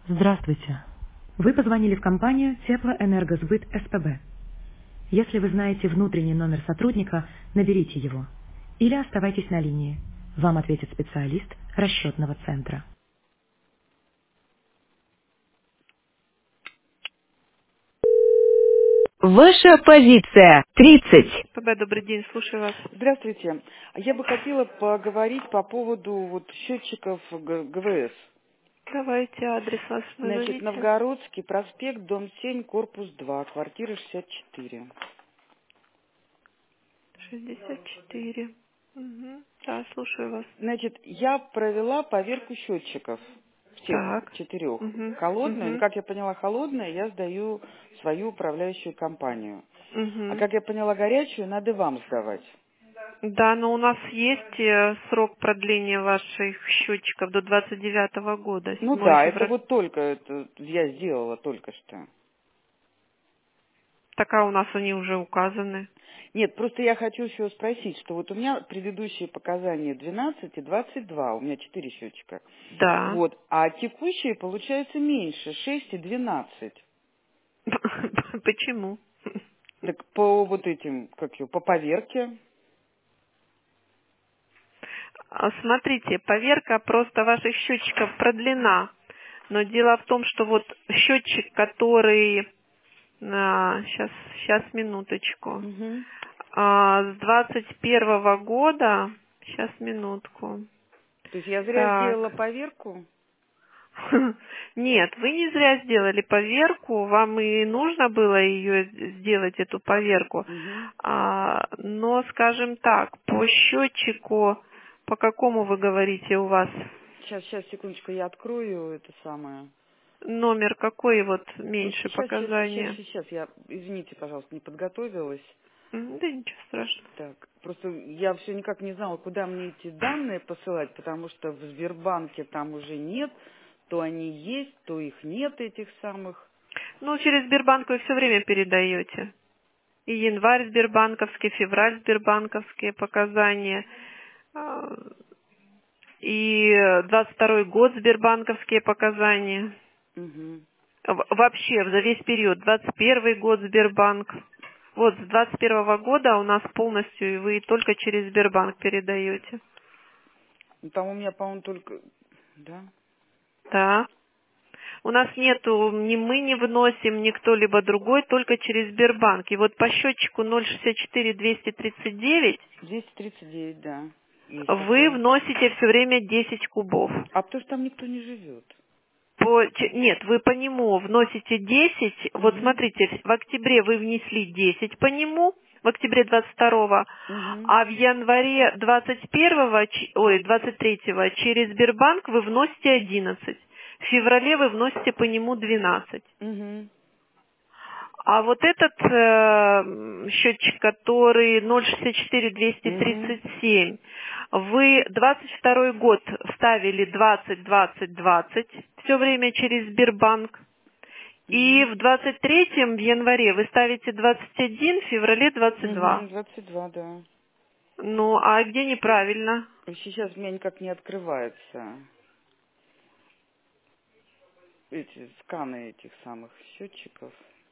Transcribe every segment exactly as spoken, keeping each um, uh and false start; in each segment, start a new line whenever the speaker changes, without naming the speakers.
Здравствуйте. Вы позвонили в компанию Теплоэнергосбыт СПБ. Если вы знаете внутренний номер сотрудника, наберите его. Или оставайтесь на линии. Вам ответит специалист расчетного центра. Ваша позиция тридцать.
ПБ, добрый день, слушаю вас.
Здравствуйте. Я бы хотела поговорить по поводу вот счетчиков Г- ГВС.
Давайте адрес ваш
Значит,
назовите.
Новгородский проспект, дом семь, корпус два, квартира шестьдесят четыре.
шестьдесят четыре. Угу. Да, слушаю вас.
Значит, я провела поверку счетчиков всех
Так.
четырех.
Угу.
Холодную, ну,
Угу.
как я поняла, холодная я сдаю в свою управляющую компанию. А
Угу.
как я поняла, горячую надо вам сдавать.
Да, но у нас есть э, срок продления ваших счетчиков до двадцать девятого года,
Ну
седьмое
да, это
февраля.
вот только, это я сделала только что.
Так, а у нас они уже указаны.
Нет, просто я хочу еще спросить, что вот у меня предыдущие показания двенадцать и двадцать два, у меня четыре счетчика.
Да.
Вот, а текущие получается меньше, шесть и двенадцать.
Почему?
Так по вот этим, как его, по поверке.
А, Смотрите, поверка просто ваших счетчиков продлена. Но дело в том, что вот счетчик, который... сейчас, сейчас, минуточку.
Угу.
А, с двадцать первого года... Сейчас, минутку.
То есть я зря
Так.
сделала поверку?
Нет, вы не зря сделали поверку. Вам и нужно было ее сделать, эту поверку.
Угу.
А, но, скажем так, по счетчику, по какому вы говорите у вас
Сейчас, сейчас, секундочку, я открою это самое.
номер, какой вот меньше
Сейчас, сейчас, сейчас,
показания?
сейчас, я, извините, пожалуйста, не подготовилась.
М, Да ничего страшного.
Так, просто я все никак не знала, куда мне эти данные посылать, потому что в Сбербанке там уже нет, то они есть, то их нет, этих самых.
Ну, через Сбербанк вы все время передаете. И январь Сбербанковский, февраль Сбербанковские показания, а, и двадцать второй год Сбербанковские показания.
Угу.
В- Вообще, за весь период, двадцать первый год Сбербанк. Вот, с двадцать первого года у нас полностью, и вы только через Сбербанк передаете.
Ну, там у меня, по-моему, только... Да?
Да. У нас нету, ни мы не вносим, ни кто-либо другой, только через Сбербанк. И вот по счетчику ноль шестьдесят четыре двести тридцать девять
двести тридцать девять, да. Есть
вы
такое.
вносите все время десять кубов.
А потому что там никто не живет.
По, ч- нет, вы по нему вносите десять. Вот
Угу.
смотрите, в октябре вы внесли десять по нему, в октябре двадцать второго,
Угу.
а в январе двадцать первого, ч- ой, двадцать третьего через Сбербанк вы вносите одиннадцать. В феврале вы вносите по нему двенадцать.
Угу.
А вот этот э, м, счетчик, который ноль шестьдесят четыре двести
Угу.
тридцать семь, вы двадцать второй год ставили двадцать двадцать двадцать все время через Сбербанк. И
Угу.
в двадцать третьем в январе вы ставите двадцать один, в феврале двадцать два.
Угу. двадцать два, да.
Ну, а где неправильно?
Сейчас у меня никак не открывается эти сканы этих самых счетчиков.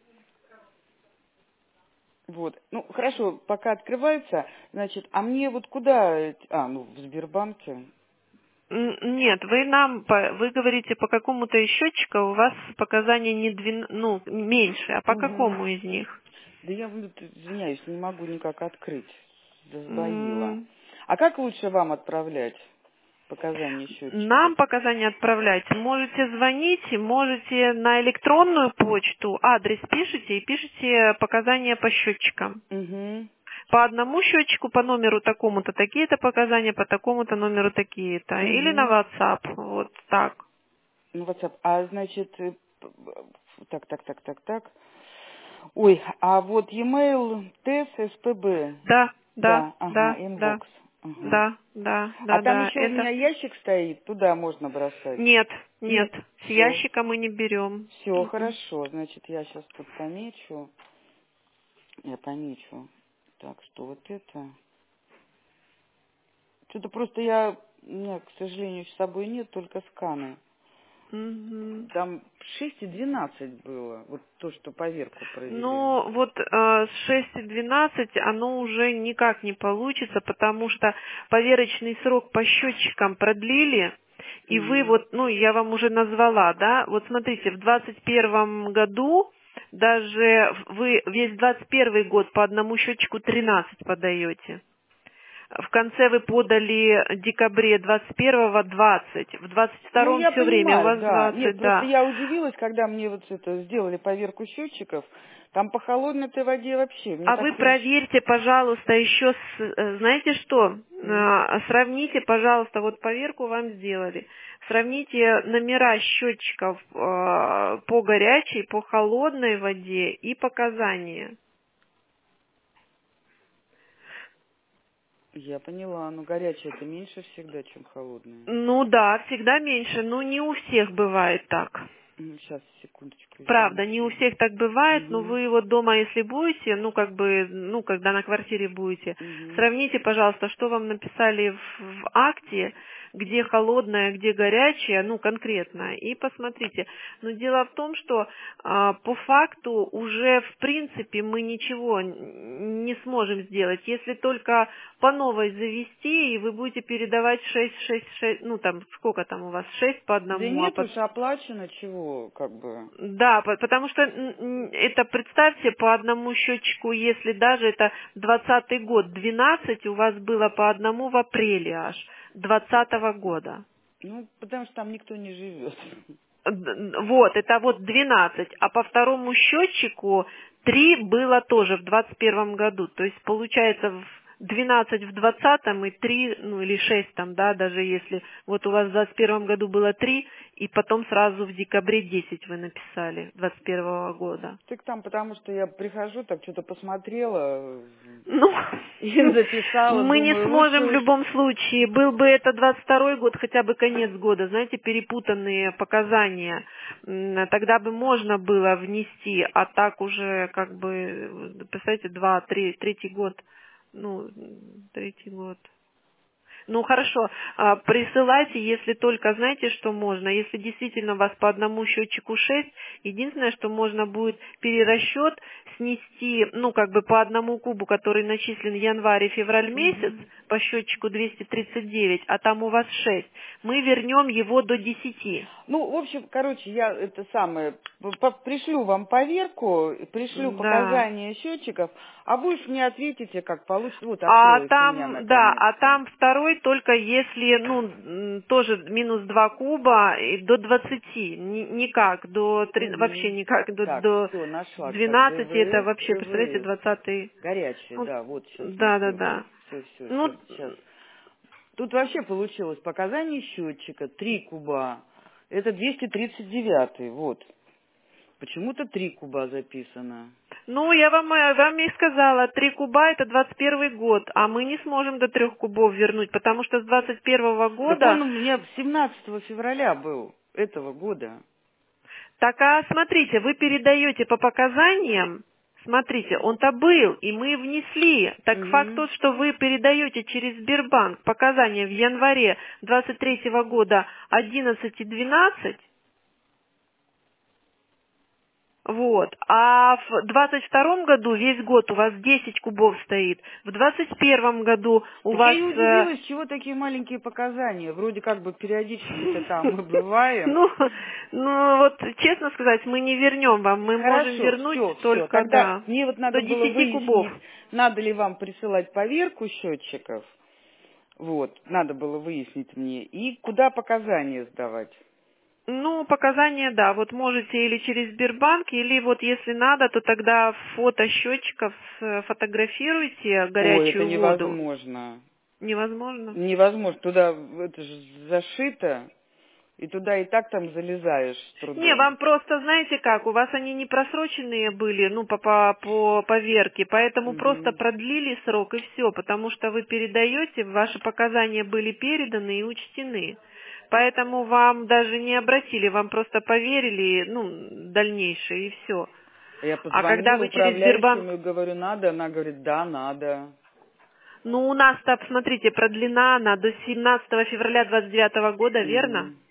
Вот. Ну, хорошо, пока открывается, значит, а мне вот куда... эти- А, ну, в Сбербанке.
М, Нет, вы нам, по- вы говорите по какому-то из счетчика, у вас показания не двен- ну, меньше, а по
Угу.
какому из них?
Да я, вот, извиняюсь, не могу никак открыть. Засбоила.
М,
А как лучше вам отправлять показания счетчиков?
Нам показания отправлять можете звонить, можете на электронную почту, адрес пишите и пишите показания по счетчикам.
Угу.
По одному счетчику, по номеру такому-то такие-то показания, по такому-то номеру такие-то. Или на
Угу.
WhatsApp, вот так.
Ну, WhatsApp. А значит, э, п- п- так, так, так, так, так. Ой, а вот e-mail тес эс пэ бэ.
Да, да,
Да, ага,
да, да,
inbox. Ага.
да, да,
А
да,
там
да,
еще у меня
это...
ящик стоит, туда можно бросать.
Нет, нет,
Нет,
с
все.
ящика мы не берем.
Все
М-м.
хорошо. Значит, я сейчас тут помечу. Я помечу. Так, что вот это. Что-то просто я, у меня, к сожалению, с собой нет, только сканы.
Угу.
Там шесть и двенадцать было, вот то, что поверку провели.
Ну, вот э, с шесть и двенадцать оно уже никак не получится, потому что поверочный срок по счетчикам продлили, и
Мгм.
вы вот, ну, я вам уже назвала, да, вот смотрите, в двадцать первом году даже вы весь двадцать первый год по одному счетчику тринадцать подаете. В конце вы подали в декабре двадцать первого двадцать, в двадцать
Ну,
втором
я
все время у
понимаю,
вас
да. Нет,
двадцать,
просто
да.
я удивилась, когда мне вот это сделали поверку счетчиков. Там по холодной-то воде вообще. Мне
А
так
вы
переч-
проверьте, пожалуйста, еще, с, э, знаете что,
М.
А, сравните, пожалуйста, вот поверку вам сделали, сравните номера счетчиков э, по горячей, по холодной воде и показания.
Я поняла, но горячая это меньше всегда, чем холодная.
Ну да, всегда меньше, но не у всех бывает так.
Сейчас, секундочку,
Правда, не у
извините.
всех так бывает, но
Угу.
вы вот дома, если будете, ну, как бы, ну, когда на квартире будете,
Угу.
сравните, пожалуйста, что вам написали в, в акте, где холодная, где горячая, ну, конкретно, и посмотрите. Но дело в том, что а, по факту уже, в принципе, мы ничего н- не сможем сделать, если только по новой завести, и вы будете передавать шесть, шесть, шесть, ну, там, сколько там у вас, шесть по
Да
одному, а
нет
по
уж, оплачено чего, как бы.
да, по- потому что м, м, это, представьте, по одному счетчику, если даже это двадцатый год, двенадцать у вас было по одному в апреле аж, двадцатого года.
Ну, потому что там никто не живет.
Д- Вот, это вот двенадцать, а по второму счетчику три было тоже в двадцать первом году. То есть получается в двенадцать в двадцатом и три, ну или шесть там, да, даже если вот у вас в двадцать первом году было три, и потом сразу в декабре десять вы написали двадцать первого года.
Так там, потому что я прихожу, так что-то посмотрела
Ну,
и записала,
мы не
думаю, лучше
сможем в
уж.
любом случае. Был бы это двадцать второй год, хотя бы конец года, знаете, перепутанные показания. М, Тогда бы можно было внести, а так уже, как бы, представляете, два, три, третий год. Ну, третий год. Ну хорошо, а, присылайте, если только, знаете, что можно. Если действительно у вас по одному счетчику шесть, единственное, что можно будет перерасчет снести, ну как бы по одному кубу, который начислен январь и февраль месяц,
Мгм.
по счетчику двести тридцать девять, а там у вас шесть, мы вернем его до десяти.
Ну, в общем, короче, я это самое, п- по- пришлю вам поверку, пришлю
Да.
показания счетчиков, а вы уж мне ответите, как получится. Вот
А
открылось у меня
там, да, а
наконец-то.
там второй только если, ну, м, тоже минус два куба и до двадцати, ни- никак, до три- вообще
Угу.
никак, до,
Так,
до
все, нашла. Так,
двенадцати, это
ДВС,
вообще, представляете,
ДВС.
двадцатый,
Горячая,
ну,
да, вот сейчас
да, да,
смотрю.
да.
Все, все,
Ну,
сейчас, сейчас. Тут вообще получилось показания счетчика, три куба. Это двести тридцать девятый, вот. Почему-то три куба записано.
ну, я вам, э, вам и сказала, три куба это двадцать первый год, а мы не сможем до трех кубов вернуть, потому что с двадцать первого
Так он
года.
у меня семнадцатого февраля был, этого года.
Так, а смотрите, вы передаете по показаниям, смотрите, он-то был, и мы внесли. Так факт
Угу.
тот, что вы передаете через Сбербанк показания в январе двадцать третьего года одиннадцать и двенадцать, вот, а в двадцать втором году весь год у вас десять кубов стоит, в двадцать первом году у
Так я
вас...
и
э,
удивилась, чего такие маленькие показания. Вроде как бы периодически-то там мы бываем.
Ну, ну, вот, честно сказать, мы не вернем вам, мы можем
Хорошо,
вернуть
все, все.
только,
Тогда
да,
мне вот
до
надо было
десяти кубов.
выяснить, надо ли вам присылать поверку счетчиков. Вот, надо было выяснить мне. И куда показания сдавать.
Ну, показания, да, вот можете или через Сбербанк, или вот если надо, то тогда фото счетчиков фотографируйте
Ой, это
горячую воду.
невозможно.
Невозможно.
Невозможно. Туда это же зашито, и туда и так там залезаешь с
Не,
трудом.
вам просто, знаете как, у вас они не просроченные были, ну, по, по, по поверке, поэтому просто
Угу.
продлили срок и все, потому что вы передаете, ваши показания были переданы и учтены. Поэтому вам даже не обратили, вам просто поверили, ну, дальнейшее и все.
Я
А когда
позвонила
вы через Сбербанк...
управляющему и говорю, надо, она говорит, да, надо.
Ну, у нас-то, смотрите, продлена она до семнадцатого февраля двадцать девятого года, верно?
Угу.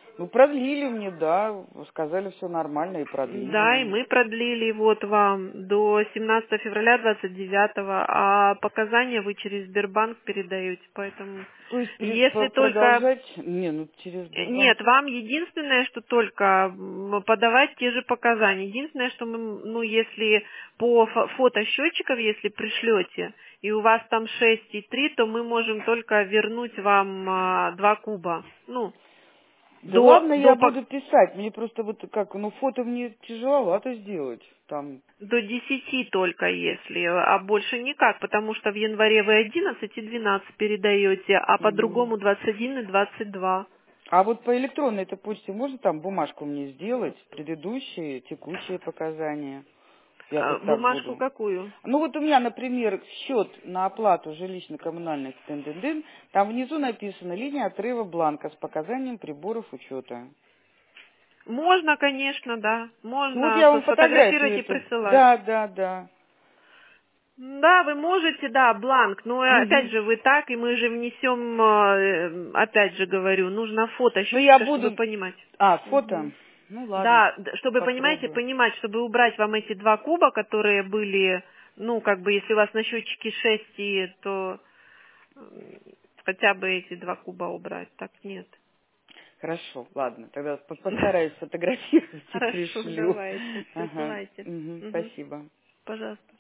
Ну, продлили мне, да, сказали, все нормально и продлили.
Да, и мы продлили вот вам до семнадцатого февраля двадцать девятого, а показания вы через Сбербанк передаете, поэтому
То есть
если только...
продолжать? Не, ну через Сбербанк.
Нет, вам единственное, что только подавать те же показания. Единственное, что мы, ну, если по фото счетчиков, если пришлете, и у вас там шесть и три, то мы можем только вернуть вам а, два куба. Ну,
Да
до,
ладно,
до,
я
по-
буду писать. Мне просто вот как, ну фото мне тяжеловато сделать. Там.
до десяти только если, а больше никак, потому что в январе вы одиннадцать и двенадцать передаете, а
Мгм.
по-другому двадцать один и двадцать два.
А вот по электронной этой почте можно там бумажку мне сделать? Предыдущие, текущие показания. Я
А,
вот так
бумажку
буду.
какую?
Ну вот у меня, например, счет на оплату жилищно-коммунальных тын-дын-дын, там внизу написано линия отрыва бланка с показанием приборов учета.
Можно, конечно, да.
Ну вот
Можно
я
фо-
вам фотографию
сфотографировать и
эту.
присылать.
Да, да, да.
Да, вы можете, да, бланк, но э, опять
Мгм.
же вы так, и мы же внесем, э, опять же говорю, нужно фото
Ну я
счетчика, чтобы
буду...
понимать.
А, фото?
Мгм.
Ну ладно,
Да, д- чтобы, понимаете,
попробую.
понимать, чтобы убрать вам эти два куба, которые были, ну, как бы, если у вас на счетчике шесть, и, то м, хотя бы эти два куба убрать, так нет.
Хорошо, ладно, тогда по- постараюсь сфотографировать и
Хорошо,
пришлю.
давайте,
Ага,
присылайте.
мгм,
Мгм.
спасибо.
Пожалуйста.